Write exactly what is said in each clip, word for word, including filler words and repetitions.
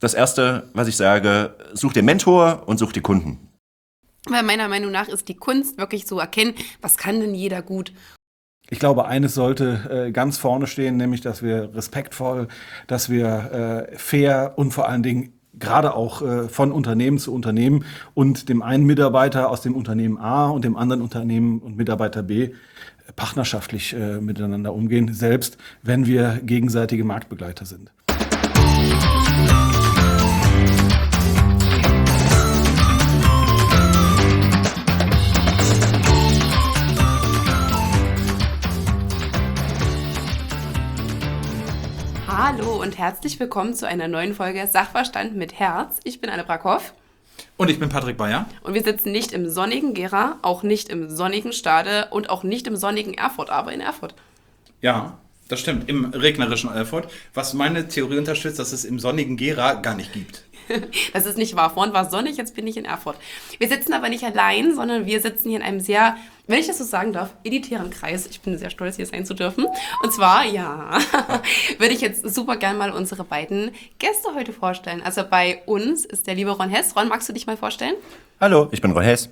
das Erste, was ich sage, such den Mentor und such die Kunden. Weil meiner Meinung nach ist die Kunst wirklich zu erkennen, was kann denn jeder gut. Ich glaube, eines sollte äh, ganz vorne stehen, nämlich, dass wir respektvoll, dass wir äh, fair und vor allen Dingen gerade auch äh, von Unternehmen zu Unternehmen und dem einen Mitarbeiter aus dem Unternehmen A und dem anderen Unternehmen und Mitarbeiter B äh, partnerschaftlich äh, miteinander umgehen, selbst wenn wir gegenseitige Marktbegleiter sind. Hallo und herzlich willkommen zu einer neuen Folge Sachverstand mit Herz. Ich bin Anne Brackhoff. Und ich bin Patrick Bayer. Und wir sitzen nicht im sonnigen Gera, auch nicht im sonnigen Stade und auch nicht im sonnigen Erfurt, aber in Erfurt. Ja, das stimmt, im regnerischen Erfurt. Was meine Theorie unterstützt, dass es im sonnigen Gera gar nicht gibt. Das ist nicht wahr. Vorhin war es sonnig, jetzt bin ich in Erfurt. Wir sitzen aber nicht allein, sondern wir sitzen hier in einem sehr, wenn ich das so sagen darf, elitären Kreis. Ich bin sehr stolz, hier sein zu dürfen. Und zwar, ja, würde ich jetzt super gern mal unsere beiden Gäste heute vorstellen. Also bei uns ist der liebe Ron Hess. Ron, magst du dich mal vorstellen? Hallo, ich bin Ron Hess.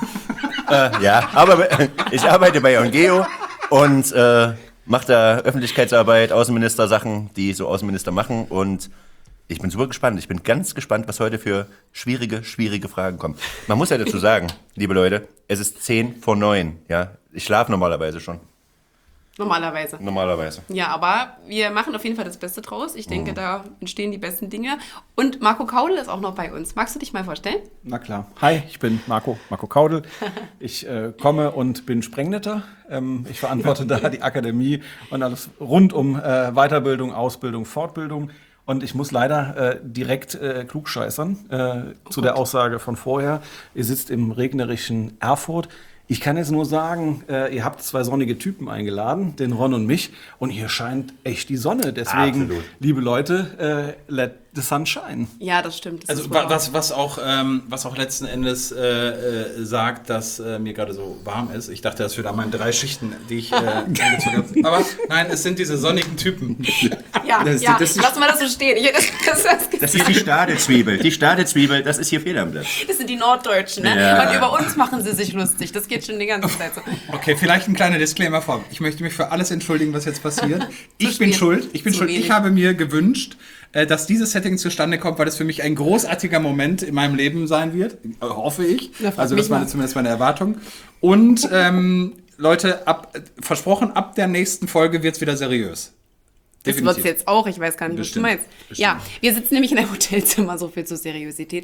äh, ja, aber ich arbeite bei Ongeo und äh, mache da Öffentlichkeitsarbeit, Außenminister-Sachen, die so Außenminister machen, und ich bin super gespannt. Ich bin ganz gespannt, was heute für schwierige, schwierige Fragen kommen. Man muss ja dazu sagen, liebe Leute, es ist zehn vor neun. Ja? Ich schlafe normalerweise schon. Normalerweise. Normalerweise. Ja, aber wir machen auf jeden Fall das Beste draus. Ich denke, mhm. da entstehen die besten Dinge. Und Marco Kaudel ist auch noch bei uns. Magst du dich mal vorstellen? Na klar. Hi, ich bin Marco, Marco Kaudel. Ich äh, komme und bin Sprengnetter. Ähm, ich verantworte da die Akademie und alles rund um äh, Weiterbildung, Ausbildung, Fortbildung. Und ich muss leider äh, direkt äh, klugscheißern äh, oh zu Gott. Der Aussage von vorher. Ihr sitzt im regnerischen Erfurt. Ich kann jetzt nur sagen, äh, ihr habt zwei sonnige Typen eingeladen, den Ron und mich. Und hier scheint echt die Sonne. Deswegen, absolut, liebe Leute, äh, let the sun shine. Ja, das stimmt. Das also was, was, auch, ähm, was auch letzten Endes äh, äh, sagt, dass äh, mir gerade so warm ist. Ich dachte, das wäre da meine drei Schichten, die ich äh, angezogen habe. Aber nein, es sind diese sonnigen Typen. Ja, das, ja das, lass mal das so stehen. Ich, das, das, das, das ist die Stadezwiebel. Die Stadezwiebel, das ist hier fehl am Platz. Das sind die Norddeutschen, ne? Ja. Und über uns machen sie sich lustig. Das geht schon die ganze Zeit so. Okay, vielleicht ein kleiner Disclaimer vor. Ich möchte mich für alles entschuldigen, was jetzt passiert. Ich bin schuld. Ich bin schuld. Ich habe mir gewünscht, dass dieses Setting zustande kommt, weil das für mich ein großartiger Moment in meinem Leben sein wird. Hoffe ich. Also das war zumindest meine Erwartung. Und ähm, Leute, ab, versprochen, ab der nächsten Folge wird es wieder seriös. Das wird es jetzt auch, ich weiß gar nicht, was du meinst. Bestimmt. Ja, wir sitzen nämlich in einem Hotelzimmer, so viel zur Seriosität.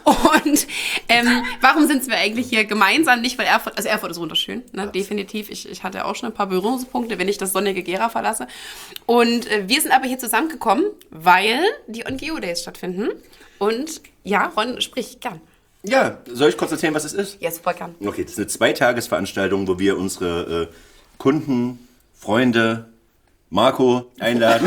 Und ähm, warum sind wir eigentlich hier gemeinsam? Nicht, weil Erfurt, also Erfurt ist wunderschön, ne? Definitiv. Ich, ich hatte auch schon ein paar Berührungspunkte, wenn ich das sonnige Gera verlasse. Und äh, wir sind aber hier zusammengekommen, weil die Ongeo Days stattfinden. Und ja, Ron, sprich gern. Ja, soll ich kurz erzählen, was es ist? Ja, super gern. Okay, das ist eine Zweitagesveranstaltung, wo wir unsere äh, Kunden, Freunde, Marco einladen.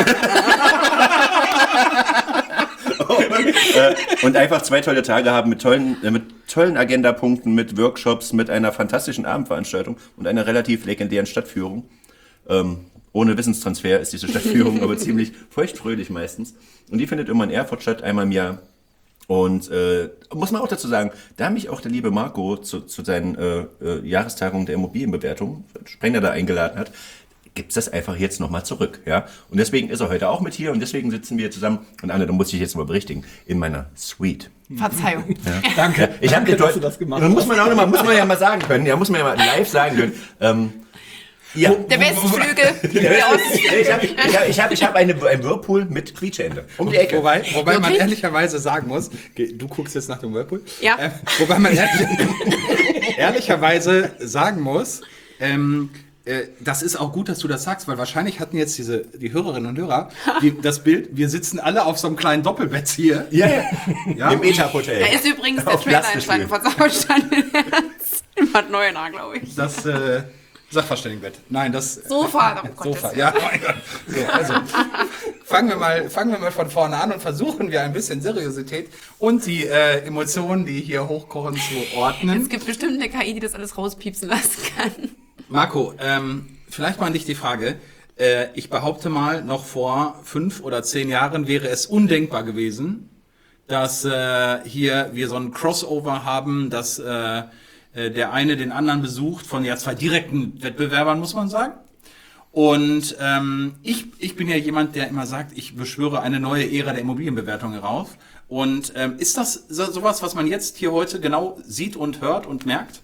und, äh, und einfach zwei tolle Tage haben mit tollen, äh, mit tollen Agendapunkten, mit Workshops, mit einer fantastischen Abendveranstaltung und einer relativ legendären Stadtführung. Ähm, ohne Wissenstransfer ist diese Stadtführung aber ziemlich feuchtfröhlich meistens. Und die findet immer in Erfurt statt, einmal im Jahr. Und äh, muss man auch dazu sagen, da mich auch der liebe Marco zu, zu seinen äh, äh, Jahrestagungen der Immobilienbewertung, Sprenger da eingeladen hat, gibt es das einfach jetzt nochmal zurück, ja. Und deswegen ist er heute auch mit hier und deswegen sitzen wir zusammen. Und Anne, da muss ich jetzt mal berichtigen, in meiner Suite. Verzeihung. Ja. Danke. Ja, ich Danke, dass du das gemacht hast. Muss man auch noch mal, muss man ja mal sagen können, ja, muss man ja mal live sagen können. Ähm, ja. Der Westflügel. ich habe ich hab, ich hab, ich hab eine, ein Whirlpool mit Quietscheende. Um die Ecke. Wobei, wobei man ehrlicherweise sagen muss, du guckst jetzt nach dem Whirlpool. Ja. Äh, wobei man ehrlich, ehrlicherweise sagen muss, ähm, das ist auch gut, dass du das sagst, weil wahrscheinlich hatten jetzt diese, die Hörerinnen und Hörer die, das Bild, wir sitzen alle auf so einem kleinen Doppelbett hier. Ja, ja. Ja? Im Etap-Hotel. Da ist übrigens der Trailer entstanden von Sachverstand in Bad Neuenahr, glaube ich. Das äh, Sachverständigenbett. Nein, das... Sofa. Oh Sofa, ja. Mein Gott. So, also, fangen wir, mal, fangen wir mal von vorne an und versuchen wir ein bisschen Seriosität und die äh, Emotionen, die hier hochkochen, zu ordnen. Es gibt bestimmt eine K I, die das alles rauspiepsen lassen kann. Marco, ähm, vielleicht mal an dich die Frage. Äh, ich behaupte mal, noch vor fünf oder zehn Jahren wäre es undenkbar gewesen, dass äh, hier wir so ein Crossover haben, dass äh, der eine den anderen besucht, von ja zwei direkten Wettbewerbern, muss man sagen. Und ähm, ich, ich bin ja jemand, der immer sagt, ich beschwöre eine neue Ära der Immobilienbewertung herauf. Und ähm, ist das so, sowas, was man jetzt hier heute genau sieht und hört und merkt?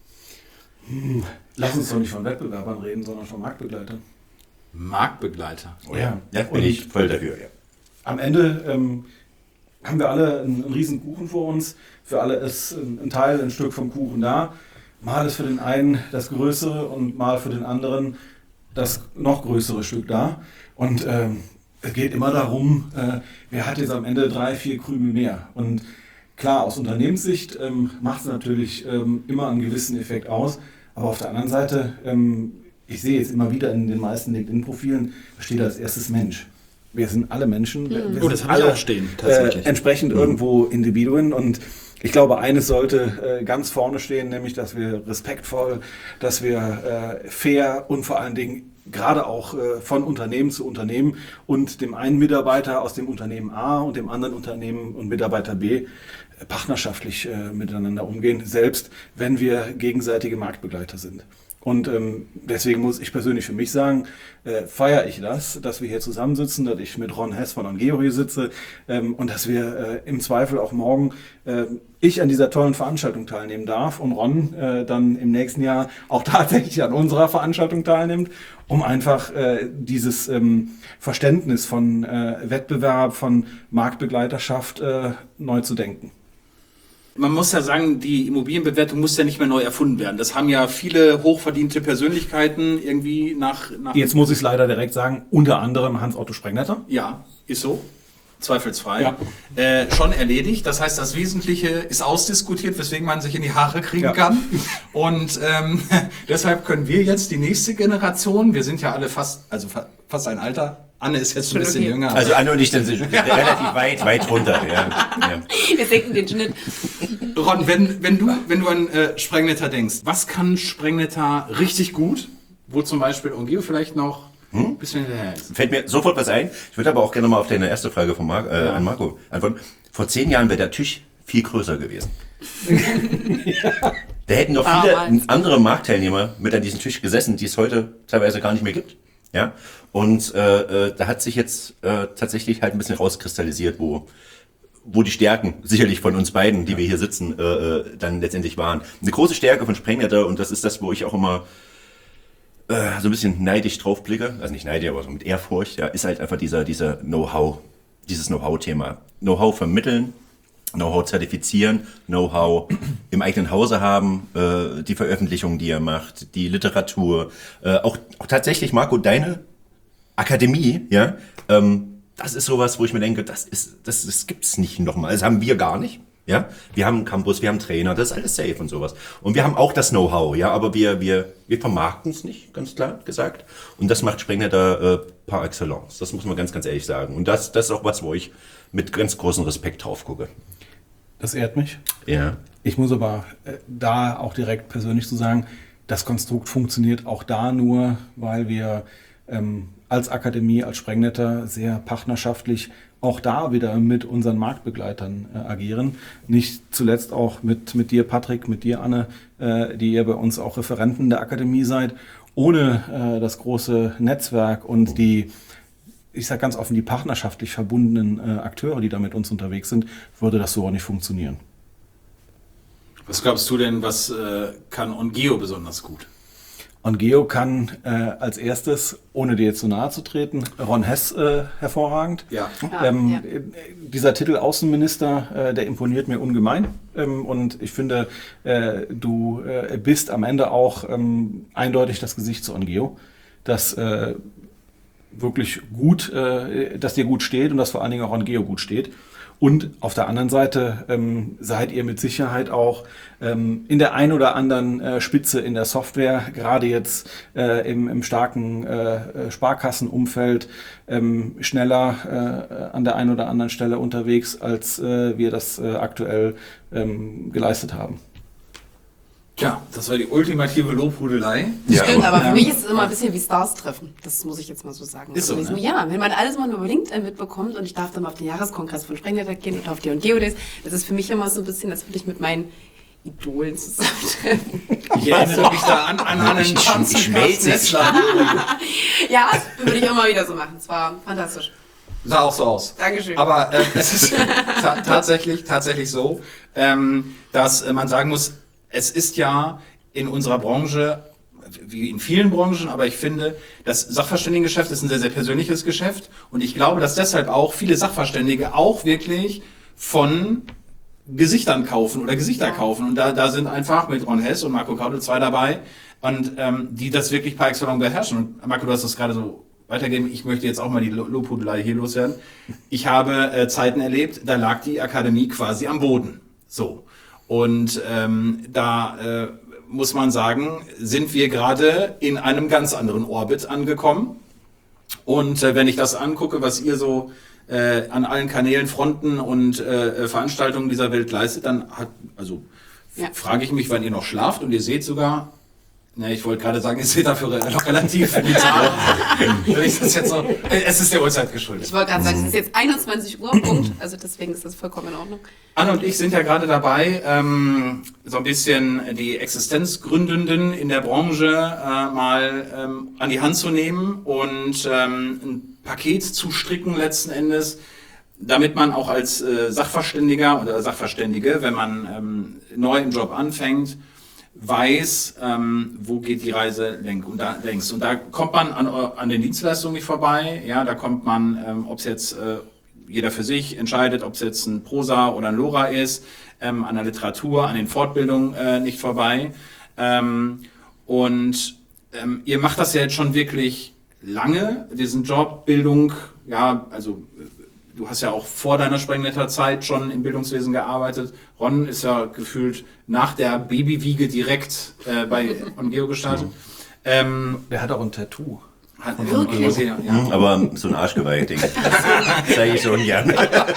Hm, lass uns doch nicht von Wettbewerbern reden, sondern von Marktbegleitern. Marktbegleiter? Oh ja, ja bin ich voll dafür, ja. Am Ende ähm, haben wir alle einen, einen riesen Kuchen vor uns. Für alle ist ein, ein Teil, ein Stück vom Kuchen da. Mal ist für den einen das größere und mal für den anderen das noch größere Stück da. Und ähm, es geht immer darum, äh, wer hat jetzt am Ende drei, vier Krümel mehr. Und klar, aus Unternehmenssicht ähm, macht es natürlich ähm, immer einen gewissen Effekt aus. Aber auf der anderen Seite, ähm, ich sehe jetzt immer wieder in den meisten LinkedIn-Profilen, da steht als erstes Mensch. Wir sind alle Menschen. Wir, wir oh, das sind habe ich alle auch stehen, tatsächlich. Äh, entsprechend mhm. irgendwo Individuen. Und ich glaube, eines sollte äh, ganz vorne stehen, nämlich, dass wir respektvoll, dass wir äh, fair und vor allen Dingen gerade auch äh, von Unternehmen zu Unternehmen und dem einen Mitarbeiter aus dem Unternehmen A und dem anderen Unternehmen und Mitarbeiter B äh, partnerschaftlich äh, miteinander umgehen, selbst wenn wir gegenseitige Marktbegleiter sind. Und ähm, deswegen muss ich persönlich für mich sagen, äh, feiere ich das, dass wir hier zusammensitzen, dass ich mit Ron Hess von Ongeo hier sitze ähm, und dass wir äh, im Zweifel auch morgen äh, ich an dieser tollen Veranstaltung teilnehmen darf und Ron äh, dann im nächsten Jahr auch tatsächlich an unserer Veranstaltung teilnimmt, um einfach äh, dieses ähm, Verständnis von äh, Wettbewerb, von Marktbegleiterschaft äh, neu zu denken. Man muss ja sagen, die Immobilienbewertung muss ja nicht mehr neu erfunden werden. Das haben ja viele hochverdiente Persönlichkeiten irgendwie nach... nach Jetzt muss ich es leider direkt sagen, unter anderem Hans-Otto Sprengnetter. Ja, ist so. Zweifelsfrei. Ja. Äh, schon erledigt. Das heißt, das Wesentliche ist ausdiskutiert, weswegen man sich in die Haare kriegen ja. kann. Und ähm, deshalb können wir jetzt die nächste Generation, wir sind ja alle fast, also fa- fast ein Alter, Anne ist jetzt schon ein bisschen okay. jünger. Also Anne und ich sind relativ weit, weit runter. Ja. Ja. Wir senken den Schnitt. Ron, wenn, wenn du, wenn du an äh, Sprengnetter denkst, was kann Sprengnetter richtig gut? Wo zum Beispiel Ongeo vielleicht noch hm? ein bisschen hinterher ist. Fällt mir sofort was ein. Ich würde aber auch gerne mal auf deine erste Frage von Mar- äh, ja. an Marco antworten. Vor zehn Jahren wäre der Tisch viel größer gewesen. ja. Da hätten noch viele ah, andere Marktteilnehmer mit an diesem Tisch gesessen, die es heute teilweise gar nicht mehr gibt. Ja, und äh, äh, da hat sich jetzt äh, tatsächlich halt ein bisschen rauskristallisiert, wo wo die Stärken sicherlich von uns beiden, die ja. wir hier sitzen, äh, dann letztendlich waren. Eine große Stärke von Sprengnetter, und das ist das, wo ich auch immer äh, so ein bisschen neidisch drauf blicke, also nicht neidisch, aber so mit Ehrfurcht, ja, ist halt einfach dieser dieser Know-how, dieses Know-how-Thema. Know-how vermitteln, Know-how zertifizieren, Know-how im eigenen Hause haben, äh, die Veröffentlichungen, die er macht, die Literatur, äh, auch, auch tatsächlich, Marco, deine Akademie, ja, ähm, das ist sowas, wo ich mir denke, das ist, das, das gibt's nicht nochmal, das haben wir gar nicht, ja. Wir haben einen Campus, wir haben Trainer, das ist alles safe und sowas. Und wir haben auch das Know-how, ja, aber wir, wir, wir vermarkten es nicht, ganz klar gesagt. Und das macht Sprengnetter äh, par excellence. Das muss man ganz, ganz ehrlich sagen. Und das, das ist auch was, wo ich mit ganz großem Respekt drauf gucke. Das ehrt mich. Ja. Ich muss aber äh, da auch direkt persönlich zu sagen, das Konstrukt funktioniert auch da nur, weil wir ähm, als Akademie, als Sprengnetter sehr partnerschaftlich auch da wieder mit unseren Marktbegleitern äh, agieren. Nicht zuletzt auch mit, mit dir, Patrick, mit dir, Anne, äh, die ihr bei uns auch Referenten der Akademie seid. Ohne äh, das große Netzwerk und die, ich sage ganz offen, die partnerschaftlich verbundenen äh, Akteure, die da mit uns unterwegs sind, würde das so auch nicht funktionieren. Was glaubst du denn, was äh, kann Ongeo besonders gut? Ongeo kann äh, als erstes, ohne dir jetzt zu nahe zu treten, Ron Hess äh, hervorragend. Ja. Ähm, ja. Dieser Titel Außenminister, äh, der imponiert mir ungemein. Ähm, und ich finde, äh, du äh, bist am Ende auch ähm, eindeutig das Gesicht zu Ongeo, das äh, wirklich gut, äh, dass dir gut steht und dass vor allen Dingen auch Ongeo gut steht. Und auf der anderen Seite ähm, seid ihr mit Sicherheit auch ähm, in der ein oder anderen äh, Spitze in der Software, gerade jetzt äh, im, im starken äh, Sparkassenumfeld, ähm, schneller äh, an der einen oder anderen Stelle unterwegs, als äh, wir das äh, aktuell ähm, geleistet haben. Tja, das war die ultimative Lobhudelei. Ja, stimmt, aber, aber für mich ist es immer ein bisschen wie Stars treffen. Das muss ich jetzt mal so sagen. Ist so, also, ne? Ja, wenn man alles mal nur über LinkedIn mitbekommt und ich darf dann mal auf den Jahreskongress von Sprengnetter gehen und auf die und Geodays, das ist für mich immer so ein bisschen, als würde ich mit meinen Idolen zusammentreffen. Ich erinnere mich da an, an einen Schanzenplatz. Ja, das würde ich immer wieder so machen. Es war fantastisch. Sah auch so aus. Dankeschön. Aber äh, es ist ta- tatsächlich, tatsächlich so, ähm, dass äh, man sagen muss, es ist ja in unserer Branche, wie in vielen Branchen, aber ich finde, das Sachverständigengeschäft ist ein sehr, sehr persönliches Geschäft und ich glaube, dass deshalb auch viele Sachverständige auch wirklich von Gesichtern kaufen oder Gesichter kaufen und da, da sind einfach mit Ron Hess und Marco Kaudel zwei dabei und ähm, die das wirklich par excellence beherrschen. Und Marco, du hast das gerade so weitergeben. Ich möchte jetzt auch mal die Lobhudelei hier loswerden. Ich habe äh, Zeiten erlebt, da lag die Akademie quasi am Boden. So. Und ähm, da äh, muss man sagen, sind wir gerade in einem ganz anderen Orbit angekommen. Und äh, wenn ich das angucke, was ihr so äh, an allen Kanälen, Fronten und äh, Veranstaltungen dieser Welt leistet, dann hat, also ja. frage ich mich, wann ihr noch schlaft und ihr seht sogar, ne, ich wollte gerade sagen, ihr seht dafür noch relativ viel Zahl. Ich das jetzt so, es ist der Uhrzeit geschuldet. Ich wollte gerade sagen, es ist jetzt einundzwanzig Uhr, Punkt. Also deswegen ist das vollkommen in Ordnung. Anne und ich sind ja gerade dabei, ähm, so ein bisschen die Existenzgründenden in der Branche äh, mal ähm, an die Hand zu nehmen und ähm, ein Paket zu stricken letzten Endes, damit man auch als äh, Sachverständiger oder Sachverständige, wenn man ähm, neu im Job anfängt, weiß, ähm, wo geht die Reise lenk und da, längs. Und da kommt man an, an den Dienstleistungen nicht vorbei. Ja, da kommt man, ähm, ob es jetzt äh, jeder für sich entscheidet, ob es jetzt ein Prosa oder ein Lora ist, ähm, an der Literatur, an den Fortbildungen äh, nicht vorbei. Ähm, und ähm, ihr macht das ja jetzt schon wirklich lange, diesen Job, Bildung, ja, also du hast ja auch vor deiner Sprengnetter-Zeit schon im Bildungswesen gearbeitet. Ron ist ja gefühlt nach der Babywiege direkt äh, bei OnGeo gestartet. Ähm, Der hat auch ein Tattoo. Hat okay. ja, ja. Aber so ein Arschgeweih-Ding. Das zeige ich schon gern.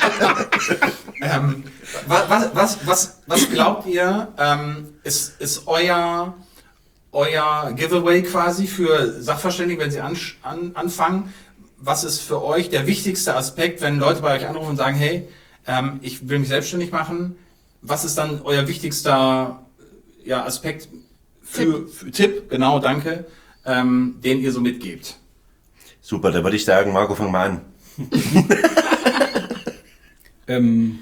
ähm, was, was, was, was glaubt ihr, ähm, ist, ist euer, euer Giveaway quasi für Sachverständige, wenn sie an, an, anfangen? Was ist für euch der wichtigste Aspekt, wenn Leute bei euch anrufen und sagen, hey, ähm, ich will mich selbstständig machen? Was ist dann euer wichtigster ja, Aspekt für Tipp. für Tipp, genau, danke, ähm, den ihr so mitgebt? Super, da würde ich sagen, Marco, fang mal an. ähm,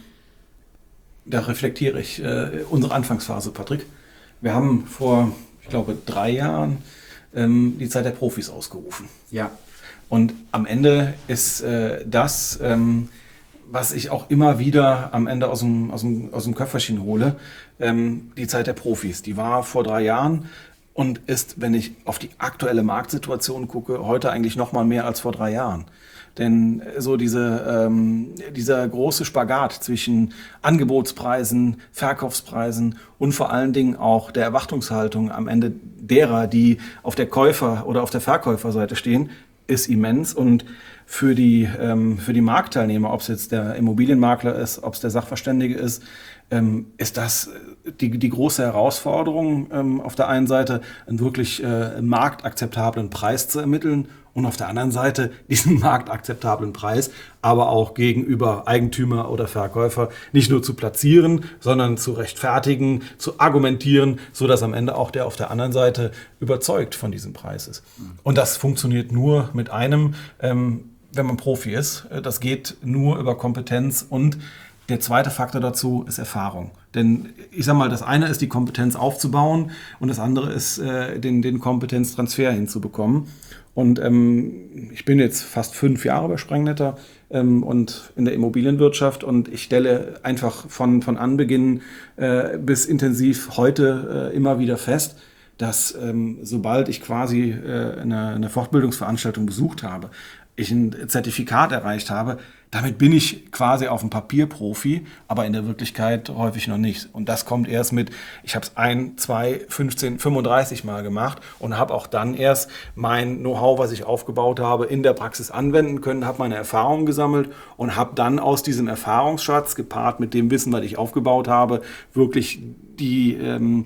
da reflektiere ich äh, unsere Anfangsphase, Patrick. Wir haben vor, ich glaube, drei Jahren ähm, die Zeit der Profis ausgerufen. Ja. Und am Ende ist äh, das, ähm, was ich auch immer wieder am Ende aus dem, aus dem, aus dem Köfferchen hole, ähm, die Zeit der Profis. Die war vor drei Jahren und ist, wenn ich auf die aktuelle Marktsituation gucke, heute eigentlich noch mal mehr als vor drei Jahren. Denn so diese, ähm, dieser große Spagat zwischen Angebotspreisen, Verkaufspreisen und vor allen Dingen auch der Erwartungshaltung am Ende derer, die auf der Käufer- oder auf der Verkäuferseite stehen, ist immens und für die, ähm, für die Marktteilnehmer, ob es jetzt der Immobilienmakler ist, ob es der Sachverständige ist, ähm, ist das die, die große Herausforderung, ähm, auf der einen Seite einen wirklich äh, marktakzeptablen Preis zu ermitteln und auf der anderen Seite diesen marktakzeptablen Preis, aber auch gegenüber Eigentümer oder Verkäufer nicht nur zu platzieren, sondern zu rechtfertigen, zu argumentieren, so dass am Ende auch der auf der anderen Seite überzeugt von diesem Preis ist. Und das funktioniert nur mit einem, ähm, wenn man Profi ist. Das geht nur über Kompetenz und der zweite Faktor dazu ist Erfahrung. Denn ich sag mal, das eine ist die Kompetenz aufzubauen und das andere ist äh, den, den Kompetenztransfer hinzubekommen. Und ähm, ich bin jetzt fast fünf Jahre bei Sprengnetter ähm, und in der Immobilienwirtschaft und ich stelle einfach von, von Anbeginn äh, bis intensiv heute äh, immer wieder fest, dass ähm, sobald ich quasi äh, eine, eine Fortbildungsveranstaltung besucht habe, ich ein Zertifikat erreicht habe, damit bin ich quasi auf dem Papier Profi, aber in der Wirklichkeit häufig noch nicht. Und das kommt erst mit, ich habe es ein, zwei, fünfzehn, fünfunddreißig Mal gemacht und habe auch dann erst mein Know-how, was ich aufgebaut habe, in der Praxis anwenden können, habe meine Erfahrungen gesammelt und habe dann aus diesem Erfahrungsschatz gepaart mit dem Wissen, was ich aufgebaut habe, wirklich die, ähm,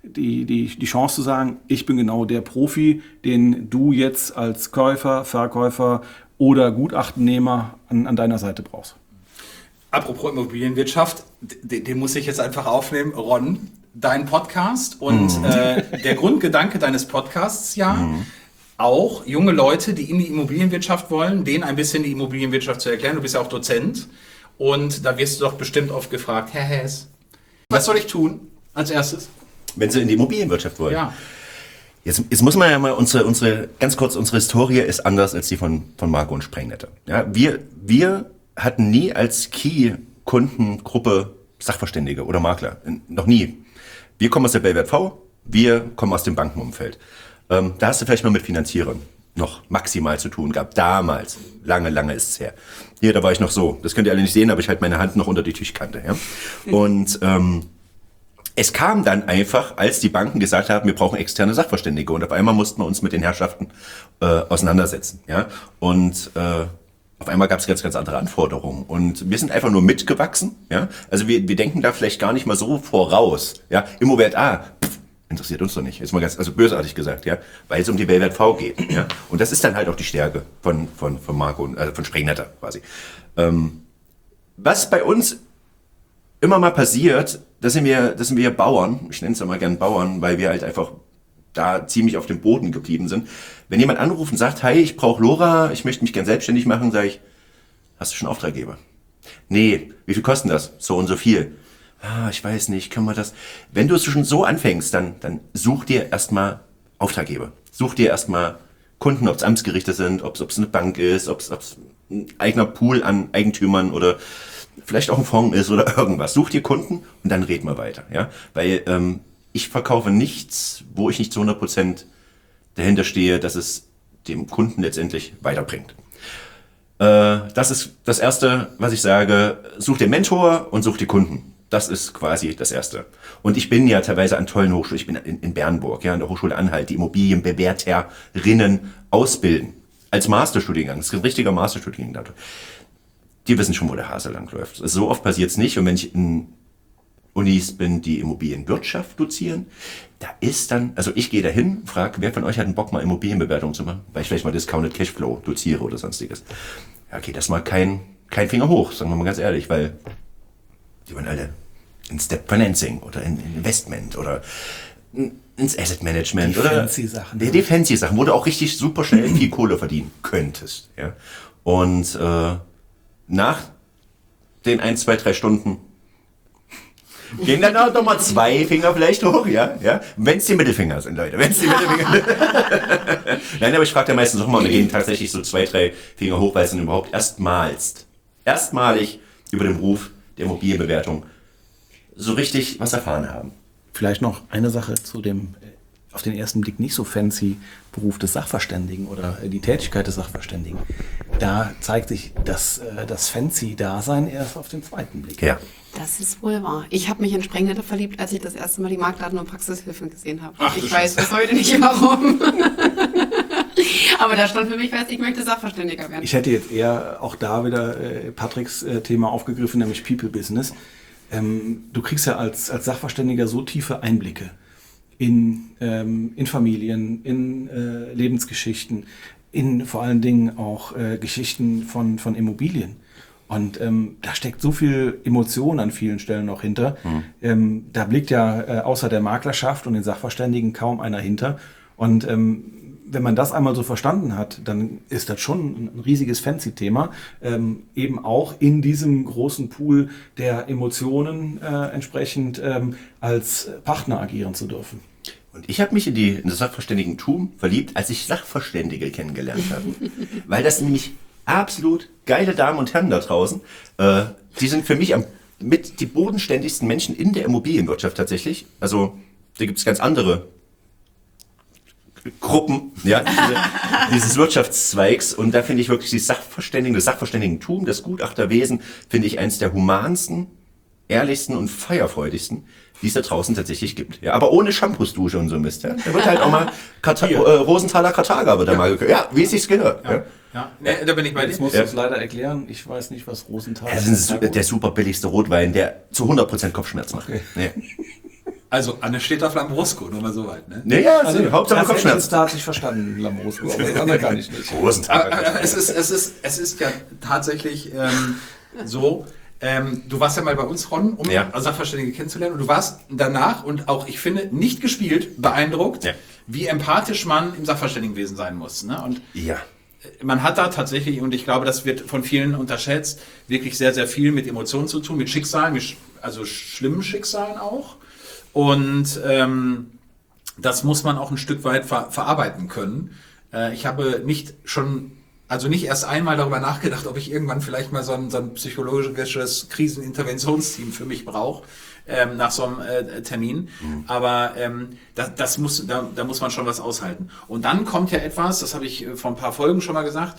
die, die, die Chance zu sagen, ich bin genau der Profi, den du jetzt als Käufer, Verkäufer oder Gutachtennehmer an, an deiner Seite brauchst. Apropos Immobilienwirtschaft, den, den muss ich jetzt einfach aufnehmen. Ron, dein Podcast und mhm. äh, der Grundgedanke deines Podcasts ja, mhm. auch junge Leute, die in die Immobilienwirtschaft wollen, denen ein bisschen die Immobilienwirtschaft zu erklären. Du bist ja auch Dozent und da wirst du doch bestimmt oft gefragt, Herr Hess, was soll ich tun als erstes? Wenn Sie in die Immobilienwirtschaft wollen? Ja. Jetzt, jetzt muss man ja mal, unsere, unsere, ganz kurz, unsere Historie ist anders als die von, von Marco und Sprengnetter. Ja, wir, wir hatten nie als Key-Kundengruppe Sachverständige oder Makler. Noch nie. Wir kommen aus der Belwert V, wir kommen aus dem Bankenumfeld. Ähm, da hast du vielleicht mal mit Finanzierern noch maximal zu tun gehabt. Damals. Lange, lange ist es her. Hier, da war ich noch so. Das könnt ihr alle nicht sehen, aber ich halte meine Hand noch unter die Tischkante. Ja? Und ähm, es kam dann einfach, als die Banken gesagt haben, wir brauchen externe Sachverständige. Und auf einmal mussten wir uns mit den Herrschaften äh, auseinandersetzen. Ja? Und äh, auf einmal gab es ganz, ganz andere Anforderungen. Und wir sind einfach nur mitgewachsen. Ja? Also wir, wir denken da vielleicht gar nicht mal so voraus. Ja? Immowert A, pff, interessiert uns doch nicht. Ist mal ganz, also bösartig gesagt, ja, weil es um die Belwert V geht. Ja? Und das ist dann halt auch die Stärke von, von, von Marco, also von Sprengnetter quasi. Ähm, was bei uns immer mal passiert, das sind wir, das sind wir Bauern, ich nenne es ja mal gern Bauern, weil wir halt einfach da ziemlich auf dem Boden geblieben sind. Wenn jemand anruft und sagt, hi, ich brauche LoRa, ich möchte mich gern selbstständig machen, sage ich, hast du schon Auftraggeber? Nee, wie viel kostet das? So und so viel. Ah, ich weiß nicht, können wir das? Wenn du es schon so anfängst, dann, dann such dir erstmal Auftraggeber. Such dir erstmal Kunden, ob es Amtsgerichte sind, ob es eine Bank ist, ob es ein eigener Pool an Eigentümern oder vielleicht auch ein Fonds ist oder irgendwas. Such dir Kunden und dann reden wir weiter. Ja? Weil ähm, ich verkaufe nichts, wo ich nicht zu hundert Prozent dahinter stehe, dass es dem Kunden letztendlich weiterbringt. Äh, das ist das Erste, was ich sage. Such den Mentor und such die Kunden. Das ist quasi das Erste. Und ich bin ja teilweise an tollen Hochschulen, ich bin in, in Bernburg, ja, an der Hochschule Anhalt, die Immobilienbewerterinnen ausbilden. Als Masterstudiengang. Das ist ein richtiger Masterstudiengang. Die wissen schon, wo der Hase lang läuft. Also so oft passiert es nicht. Und wenn ich in Unis bin, die Immobilienwirtschaft dozieren, da ist dann, also ich gehe dahin, frage, wer von euch hat einen Bock, mal Immobilienbewertung zu machen? Weil ich vielleicht mal Discounted Cashflow doziere oder sonstiges. Ja, okay, das mal kein, kein Finger hoch, sagen wir mal ganz ehrlich, weil die wollen alle in Step Financing oder in, in Investment oder ins Asset Management. Die oder fancy Sachen. Die, die fancy Sachen, wo du auch richtig super schnell viel Kohle verdienen könntest. Ja? Und äh, nach den ein, zwei, drei Stunden gehen dann auch nochmal zwei Finger vielleicht hoch, ja, ja. Wenn es die Mittelfinger sind, Leute, wenn es die Mittelfinger sind. Nein, aber ich frage ja meistens auch mal, und da gehen tatsächlich so zwei, drei Finger hoch, weil sie dann überhaupt erstmals, erstmalig über den Beruf der Immobilienbewertung so richtig was erfahren haben. Vielleicht noch eine Sache zu dem auf den ersten Blick nicht so fancy Beruf des Sachverständigen oder die Tätigkeit des Sachverständigen. Da zeigt sich das, das fancy Dasein erst auf den zweiten Blick. Ja. Das ist wohl wahr. Ich habe mich in Sprengnetter verliebt, als ich das erste Mal die Marktdaten und Praxishilfen gesehen habe. Ach, ich weiß bis heute nicht warum. Aber da stand für mich fest, ich möchte Sachverständiger werden. Ich hätte jetzt eher auch da wieder äh, Patricks äh, Thema aufgegriffen, nämlich People Business. Ähm, du kriegst ja als, als Sachverständiger so tiefe Einblicke in, ähm, in Familien, in äh, Lebensgeschichten, in vor allen Dingen auch äh, Geschichten von, von Immobilien. Und ähm, da steckt so viel Emotion an vielen Stellen noch hinter. Mhm. Ähm, da blickt ja äh, außer der Maklerschaft und den Sachverständigen kaum einer hinter. Und ähm, wenn man das einmal so verstanden hat, dann ist das schon ein riesiges Fancy-Thema, ähm, eben auch in diesem großen Pool der Emotionen äh, entsprechend ähm, als Partner agieren zu dürfen. Und ich habe mich in, die, in das Sachverständigentum verliebt, als ich Sachverständige kennengelernt habe. Weil das nämlich absolut geile Damen und Herren da draußen, äh, die sind für mich am, mit die bodenständigsten Menschen in der Immobilienwirtschaft tatsächlich. Also da gibt es ganz andere Gruppen, ja, diese, dieses Wirtschaftszweigs, und da finde ich wirklich die Sachverständigen, das Sachverständigentum, das Gutachterwesen, finde ich eins der humansten, ehrlichsten und feierfreudigsten, die es da draußen tatsächlich gibt. Ja, aber ohne Shampoos-Dusche und so Mist. Ja. Da wird halt auch mal Kata- äh, Rosenthaler Karthager wird da mal gekauft. Ja, wie es sich gehört. Ja. Ja. Ja. Nee, da bin ich bei dir. Jetzt musst du es leider erklären. Ich weiß nicht, was Rosenthaler ist. Das ist der super billigste Rotwein, der zu hundert Prozent Kopfschmerzen macht. Okay. Nee. Also, Anne steht auf Lambrusco, nur mal so weit, ne? Naja, also, Also, Hauptsache Kopfschmerzen. Da hat sich verstanden, Lambrusco, aber das andere kann ich nicht. Großen Tag. Aber, aber es, ist, es, ist, es ist ja tatsächlich ähm, so, ähm, du warst ja mal bei uns, Ron, um Ja. Sachverständige kennenzulernen, und du warst danach, und auch, ich finde, nicht gespielt, beeindruckt, Ja. wie empathisch man im Sachverständigenwesen sein muss. Ne? Und Ja. man hat da tatsächlich, und ich glaube, das wird von vielen unterschätzt, wirklich sehr, sehr viel mit Emotionen zu tun, mit Schicksalen, mit, sch- also schlimmen Schicksalen auch. Und ähm, das muss man auch ein Stück weit ver- verarbeiten können. Äh, ich habe nicht schon, also nicht erst einmal darüber nachgedacht, ob ich irgendwann vielleicht mal so ein, so ein psychologisches Kriseninterventionsteam für mich brauche. Ähm, nach so einem äh, Termin. Mhm. Aber ähm, das, das muss, da, da muss man schon was aushalten. Und dann kommt ja etwas, das habe ich äh, vor ein paar Folgen schon mal gesagt,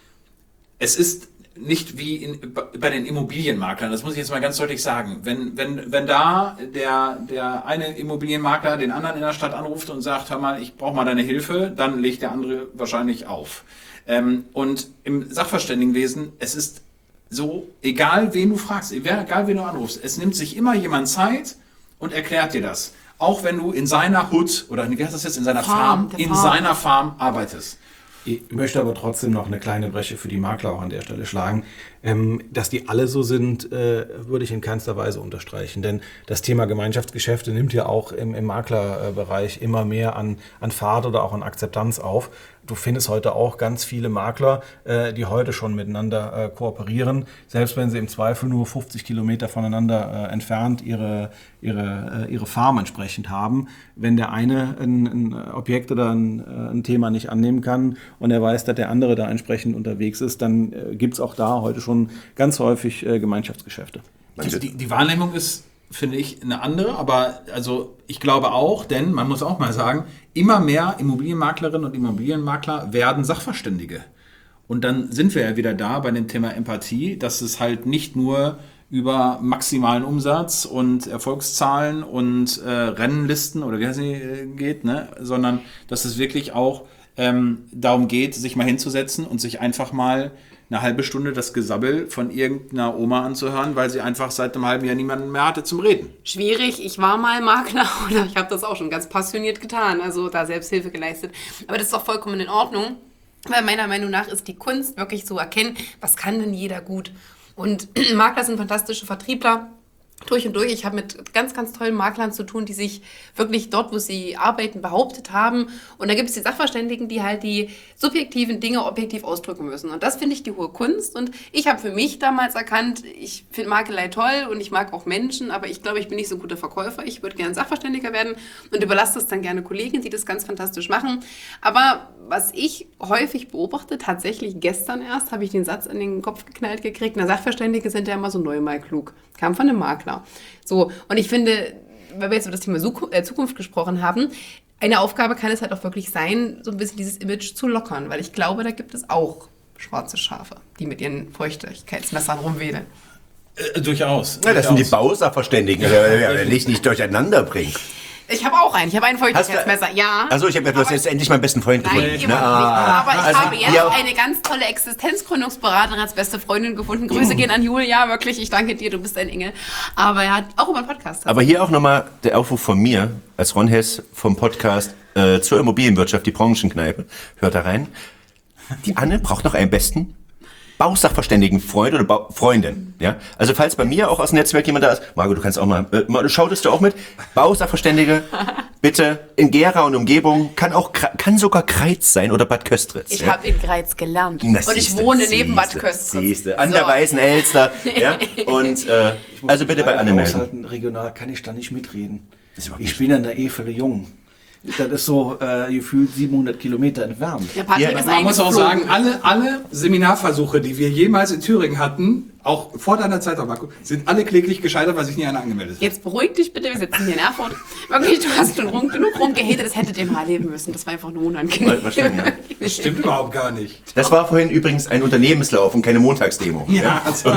es ist nicht wie in, bei den Immobilienmaklern, das muss ich jetzt mal ganz deutlich sagen. Wenn, wenn, wenn da der, der eine Immobilienmakler den anderen in der Stadt anruft und sagt, hör mal, ich brauche mal deine Hilfe, dann legt der andere wahrscheinlich auf. Ähm, und im Sachverständigenwesen, es ist so, egal wen du fragst, egal wen du anrufst, es nimmt sich immer jemand Zeit und erklärt dir das. Auch wenn du in seiner Hut, oder wie heißt das jetzt, in seiner Farm, Farm, in Farm. seiner Farm arbeitest. Ich möchte aber trotzdem noch eine kleine Bresche für die Makler auch an der Stelle schlagen. Ähm, dass die alle so sind, äh, würde ich in keinster Weise unterstreichen. Denn das Thema Gemeinschaftsgeschäfte nimmt ja auch im, im Maklerbereich immer mehr an, an Fahrt oder auch an Akzeptanz auf. Du findest heute auch ganz viele Makler, äh, die heute schon miteinander äh, kooperieren, selbst wenn sie im Zweifel nur fünfzig Kilometer voneinander äh, entfernt ihre, ihre, äh, ihre Farm entsprechend haben. Wenn der eine ein, ein Objekt oder ein, äh, ein Thema nicht annehmen kann und er weiß, dass der andere da entsprechend unterwegs ist, dann äh, gibt es auch da heute schon ganz häufig äh, Gemeinschaftsgeschäfte. Die, die, die Wahrnehmung ist, finde ich, eine andere, aber also ich glaube auch, denn man muss auch mal sagen, immer mehr Immobilienmaklerinnen und Immobilienmakler werden Sachverständige. Und dann sind wir ja wieder da bei dem Thema Empathie, dass es halt nicht nur über maximalen Umsatz und Erfolgszahlen und äh, Rennenlisten oder wie heißt sie äh, geht, ne? Sondern dass es wirklich auch ähm, darum geht, sich mal hinzusetzen und sich einfach mal eine halbe Stunde das Gesabbel von irgendeiner Oma anzuhören, weil sie einfach seit einem halben Jahr niemanden mehr hatte zum Reden. Schwierig. Ich war mal Makler oder ich habe das auch schon ganz passioniert getan, also da Selbsthilfe geleistet. Aber das ist auch vollkommen in Ordnung, weil meiner Meinung nach ist die Kunst wirklich zu erkennen, was kann denn jeder gut. Und Makler sind fantastische Vertriebler. Durch und durch. Ich habe mit ganz, ganz tollen Maklern zu tun, die sich wirklich dort, wo sie arbeiten, behauptet haben. Und da gibt es die Sachverständigen, die halt die subjektiven Dinge objektiv ausdrücken müssen. Und das finde ich die hohe Kunst. Und ich habe für mich damals erkannt, ich finde Makelei toll und ich mag auch Menschen, aber ich glaube, ich bin nicht so ein guter Verkäufer. Ich würde gerne Sachverständiger werden und überlasse das dann gerne Kollegen, die das ganz fantastisch machen. Aber was ich häufig beobachte, tatsächlich gestern erst, habe ich den Satz an den Kopf geknallt gekriegt, na, Sachverständige sind ja immer so neunmal klug. Kam von einem Makler. So, und ich finde, weil wir jetzt über das Thema Zukunft gesprochen haben, eine Aufgabe kann es halt auch wirklich sein, so ein bisschen dieses Image zu lockern, weil ich glaube, da gibt es auch schwarze Schafe, die mit ihren Feuchtigkeitsmessern rumwedeln. Äh, durchaus. Ja, das sind die Bausachverständigen, die ich nicht durcheinander bringen. Ich habe auch einen. Ich habe ein Feuchtigkeitsmesser, ja. Also ich habe ja, du hast jetzt endlich meinen besten Freund Nein, gefunden. immer Ne? nicht. Ah, Aber ich also habe jetzt hier- eine ganz tolle Existenzgründungsberaterin als beste Freundin gefunden. Grüße gehen an Julia, wirklich. Ich danke dir, du bist ein Engel. Aber er hat auch über einen Podcast. Aber hier auch nochmal der Aufruf von mir, als Ron Hess vom Podcast äh, zur Immobilienwirtschaft, die Branchenkneipe. Hört da rein. Die Anne braucht noch einen besten Bausachverständigen Freund oder Bau Freundin. Ja? Also falls bei mir auch aus dem Netzwerk jemand da ist, Marco, du kannst auch mal, äh, schautest du auch mit? Bausachverständige, bitte, in Gera und Umgebung, kann auch, kann sogar Greiz sein oder Bad Köstritz. Ich ja? habe in Greiz gelernt. Na, und ich siehste, wohne siehste, neben Bad Köstritz. Siehste, an So. der Weißen Elster. Ja? Und äh, also bitte bei Anne melden. Aushalten, regional kann ich da nicht mitreden. Das ist überhaupt Ich nicht- bin an der Efele Jung. Das ist so äh, gefühlt siebenhundert Kilometer entfernt. Der Patrick Ja, ist Man muss auch eingeflogen. sagen, alle, alle Seminarversuche, die wir jemals in Thüringen hatten, auch vor deiner Zeit, Marco, sind alle kläglich gescheitert, weil sich nie einer angemeldet hat. Jetzt beruhig dich bitte, wir sitzen hier in Erfurt. Wirklich, du hast schon rum, genug rumgehatet, das hättet ihr mal erleben müssen. Das war einfach nur unangenehm. Was stimmt, ja. Das stimmt überhaupt gar nicht. Das war vorhin übrigens ein Unternehmenslauf und keine Montagsdemo. Ja, also,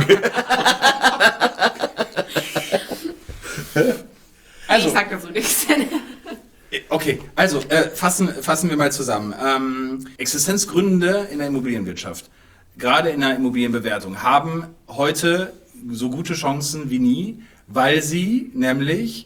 also Ich sag dazu nichts. okay, also äh, fassen, fassen wir mal zusammen. Ähm, Existenzgründende in der Immobilienwirtschaft, gerade in der Immobilienbewertung, haben heute so gute Chancen wie nie, weil sie nämlich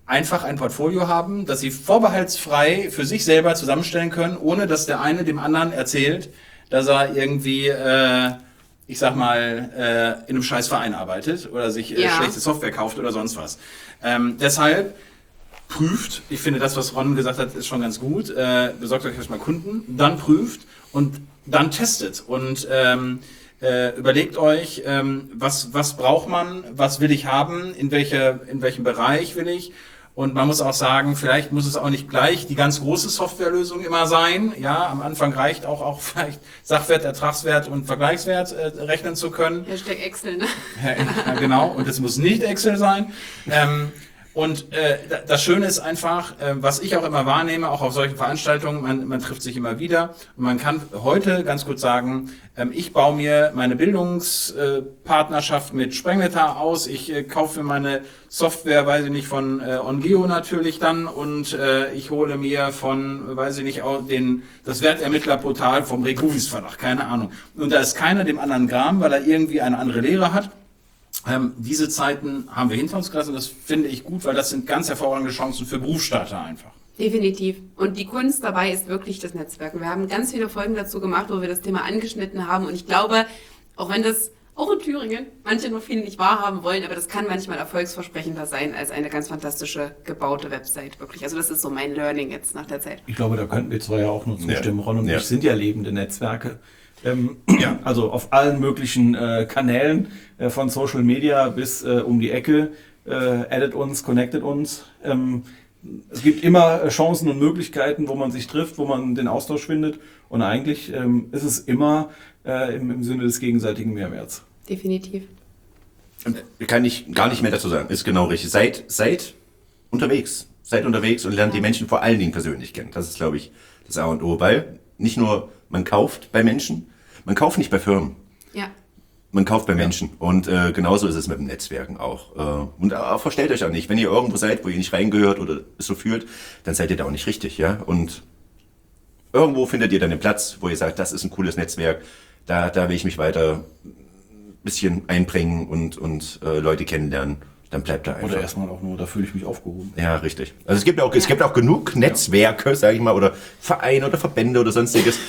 einfach ein Portfolio haben, das sie vorbehaltsfrei für sich selber zusammenstellen können, ohne dass der eine dem anderen erzählt, dass er irgendwie, äh, ich sag mal, äh, in einem scheiß Verein arbeitet oder sich äh, ja. schlechte Software kauft oder sonst was. Ähm, deshalb prüft, ich finde das, was Ron gesagt hat, ist schon ganz gut, äh, besorgt euch erstmal Kunden, dann prüft und dann testet und ähm, äh, überlegt euch, ähm, was, was braucht man, was will ich haben, in, welche, in welchem Bereich will ich. Und man muss auch sagen, vielleicht muss es auch nicht gleich die ganz große Softwarelösung immer sein. Ja, am Anfang reicht auch, auch vielleicht Sachwert, Ertragswert und Vergleichswert äh, rechnen zu können. Hashtag Excel, ne? Ja, genau. Und es muss nicht Excel sein. Ähm, Und äh, das Schöne ist einfach, äh, was ich auch immer wahrnehme, auch auf solchen Veranstaltungen, man, man trifft sich immer wieder und man kann heute ganz gut sagen, ähm, ich baue mir meine Bildungspartnerschaft äh, mit Sprengnetter aus, ich äh, kaufe meine Software, weiß ich nicht, von äh, OnGeo natürlich dann und äh, ich hole mir von, weiß ich nicht, auch den das Wertermittlerportal vom Recuvis Verlag, keine Ahnung. Und da ist keiner dem anderen Gram, weil er irgendwie eine andere Lehre hat. Ähm, diese Zeiten haben wir hinter uns gelassen. Das finde ich gut, weil das sind ganz hervorragende Chancen für Berufsstarter einfach. Definitiv. Und die Kunst dabei ist wirklich das Netzwerken. Wir haben ganz viele Folgen dazu gemacht, wo wir das Thema angeschnitten haben. Und ich glaube, auch wenn das auch in Thüringen manche noch viele nicht wahrhaben wollen, aber das kann manchmal erfolgsversprechender sein als eine ganz fantastische gebaute Website. Wirklich. Also das ist so mein Learning jetzt nach der Zeit. Ich glaube, da könnten wir zwei ja auch nur zustimmen. Ja. Ron und ja. ich sind ja lebende Netzwerke. Ähm, ja. Also auf allen möglichen äh, Kanälen, äh, von Social Media bis äh, um die Ecke, äh, addet uns, connectet uns. Ähm, es gibt immer äh, Chancen und Möglichkeiten, wo man sich trifft, wo man den Austausch findet. Und eigentlich ähm, ist es immer äh, im, im Sinne des gegenseitigen Mehrwerts. Definitiv. Kann ich gar nicht mehr dazu sagen. Ist genau richtig. Seid, seid unterwegs. Seid unterwegs und lernt ja. die Menschen vor allen Dingen persönlich kennen. Das ist, glaube ich, das A und O. Weil nicht nur man kauft bei Menschen, man kauft nicht bei Firmen. Ja. Man kauft bei ja. Menschen. Und äh, genauso ist es mit dem Netzwerken auch. Äh, und äh, verstellt euch auch nicht. Wenn ihr irgendwo seid, wo ihr nicht reingehört oder es so fühlt, dann seid ihr da auch nicht richtig. Ja. Und irgendwo findet ihr dann den Platz, wo ihr sagt, das ist ein cooles Netzwerk. Da, da will ich mich weiter ein bisschen einbringen und, und äh, Leute kennenlernen. Dann bleibt da einfach. Oder erstmal auch nur, da fühle ich mich aufgehoben. Ja, richtig. Also es gibt auch, ja. es gibt auch genug Netzwerke, sage ich mal, oder Vereine oder Verbände oder sonstiges.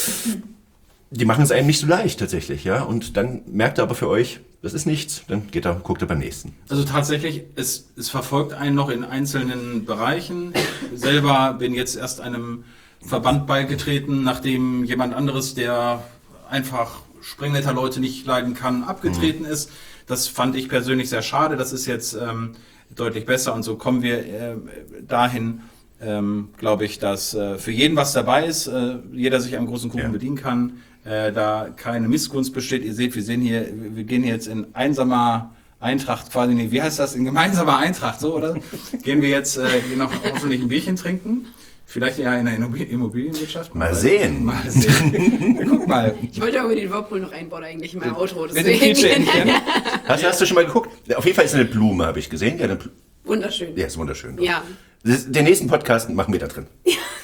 Die machen es einem nicht so leicht tatsächlich, ja. Und dann merkt ihr aber für euch, das ist nichts, dann geht er, guckt er beim nächsten. Also tatsächlich, es, es verfolgt einen noch in einzelnen Bereichen. Ich selber bin jetzt erst einem Verband beigetreten, nachdem jemand anderes, der einfach Sprengnetter-Leute nicht leiden kann, abgetreten mhm. ist. Das fand ich persönlich sehr schade. Das ist jetzt ähm, deutlich besser und so kommen wir äh, dahin, ähm, glaube ich, dass äh, für jeden was dabei ist, äh, jeder sich am großen Kuchen ja. bedienen kann, äh, da keine Missgunst besteht. Ihr seht, wir sehen hier, wir gehen jetzt in einsamer Eintracht quasi, nee, wie heißt das, in gemeinsamer Eintracht, so, oder? Gehen wir jetzt äh, hier noch hoffentlich ein Bierchen trinken. Vielleicht ja in der Immobilienwirtschaft. Mal sehen. Mal sehen. Guck mal. Ich wollte aber den Whirlpool noch einbauen eigentlich in mein Auto. Mit dem Quietschentchen. Hast, hast du schon mal geguckt? Auf jeden Fall ist eine Blume, habe ich gesehen. Ja, eine Bl- wunderschön. Ja, ist wunderschön. Ja. Das, den nächsten Podcast machen wir da drin.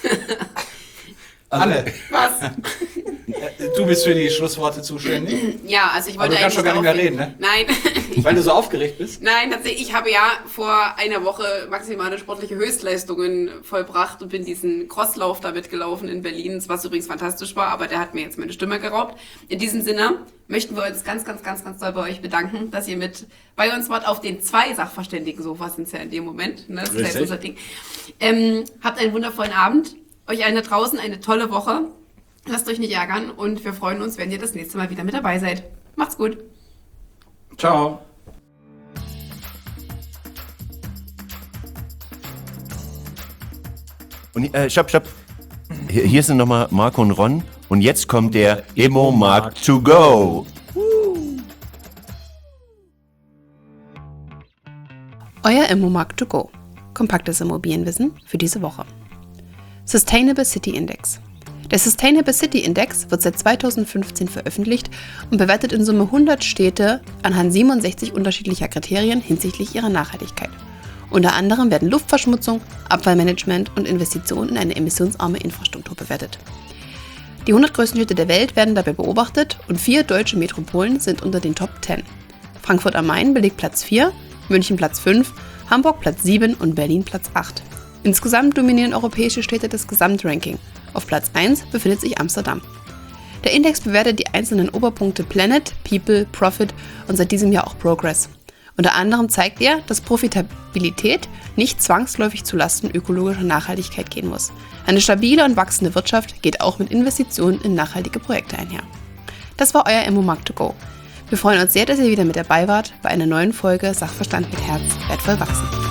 Alle. Was? Du bist für die Schlussworte zuständig? Ja, also ich wollte aber du kannst schon gar nicht mehr reden, ne? Nein. Weil du so aufgeregt bist? Nein, tatsächlich, ich habe ja vor einer Woche maximale sportliche Höchstleistungen vollbracht und bin diesen Crosslauf da mitgelaufen in Berlin, was übrigens fantastisch war, aber der hat mir jetzt meine Stimme geraubt. In diesem Sinne möchten wir uns ganz, ganz, ganz, ganz doll bei euch bedanken, dass ihr mit bei uns wart auf den zwei Sachverständigen-Sofas sind es ja in dem Moment. Ne? Das ist jetzt unser Ding. Ähm, habt einen wundervollen Abend. Euch allen da draußen eine tolle Woche. Lasst euch nicht ärgern und wir freuen uns, wenn ihr das nächste Mal wieder mit dabei seid. Macht's gut. Ciao. Und äh, stopp, stopp. Hier, hier sind nochmal Marco und Ron. Und jetzt kommt der Immomarkt to go. Euer Immomarkt to go. Kompaktes Immobilienwissen für diese Woche. Sustainable City Index. Der Sustainable City Index wird seit zweitausendfünfzehn veröffentlicht und bewertet in Summe hundert Städte anhand siebenundsechzig unterschiedlicher Kriterien hinsichtlich ihrer Nachhaltigkeit. Unter anderem werden Luftverschmutzung, Abfallmanagement und Investitionen in eine emissionsarme Infrastruktur bewertet. Die hundert größten Städte der Welt werden dabei beobachtet und vier deutsche Metropolen sind unter den Top zehn. Frankfurt am Main belegt Platz vier, München Platz fünf, Hamburg Platz sieben und Berlin Platz acht. Insgesamt dominieren europäische Städte das Gesamtranking. Auf Platz eins befindet sich Amsterdam. Der Index bewertet die einzelnen Oberpunkte Planet, People, Profit und seit diesem Jahr auch Progress. Unter anderem zeigt er, dass Profitabilität nicht zwangsläufig zulasten ökologischer Nachhaltigkeit gehen muss. Eine stabile und wachsende Wirtschaft geht auch mit Investitionen in nachhaltige Projekte einher. Das war euer Immomarkt to go. Wir freuen uns sehr, dass ihr wieder mit dabei wart bei einer neuen Folge Sachverstand mit Herz, wertvoll wachsen.